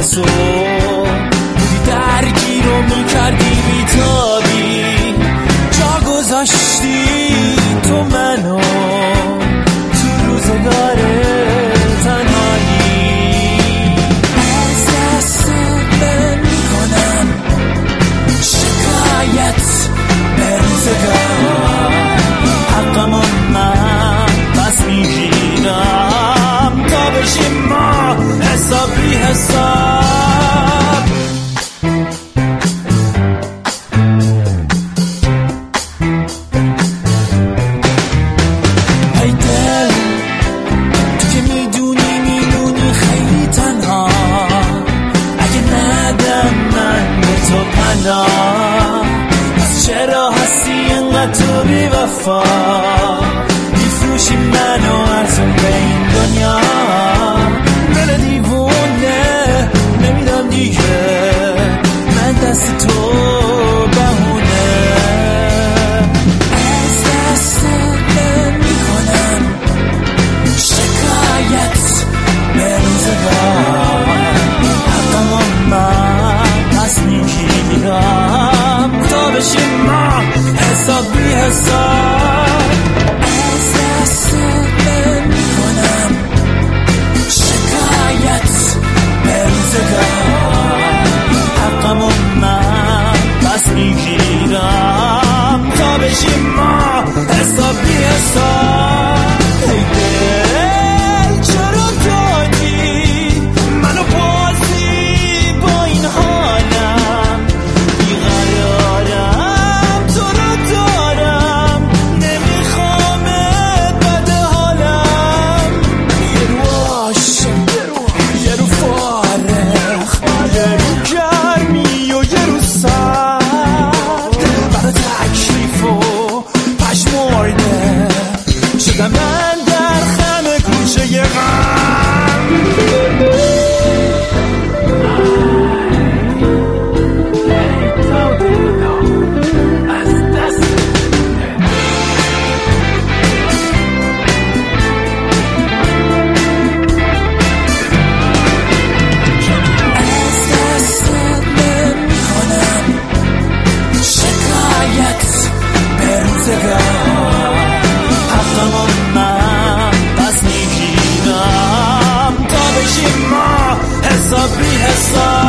تو بودی درگیر و میکردی بیتابی، جا گذاشتی تو منو تو روزگار تنهایی. از دستت من میکنم شکایت به روزگار، حقمون من پس میگیرم تا بشیم ما حساب بی حساب. ای دل تو که میدونی خیلی تنها، اگه ندم من به تو پناه، پس چرا هستی اینقدر تو بی وفا، میفروشی منو ارزون به این دنیا. دل دیوونه نمیدم دیگه من دست تو بهونه. از دست من میکنم شکایت به روزگار، حقمو من پس میگیرم تا بشیم ما حساب بی حساب. از دست من میکنم شکایت به روزگار، حقمو من پس میگیرم تا بشیم ما حساب بی حساب. ای دل چرا دادی منو بازی با این حالم، بیقرارم تو رو دارم نمیخوامت بد حالم. یه رو عاشق یه رو فارغ، یه رو گرمی و یه رو سرد، برا تکلیف و پشمرده شدم من در خم کوچه غم. حساب بی حساب.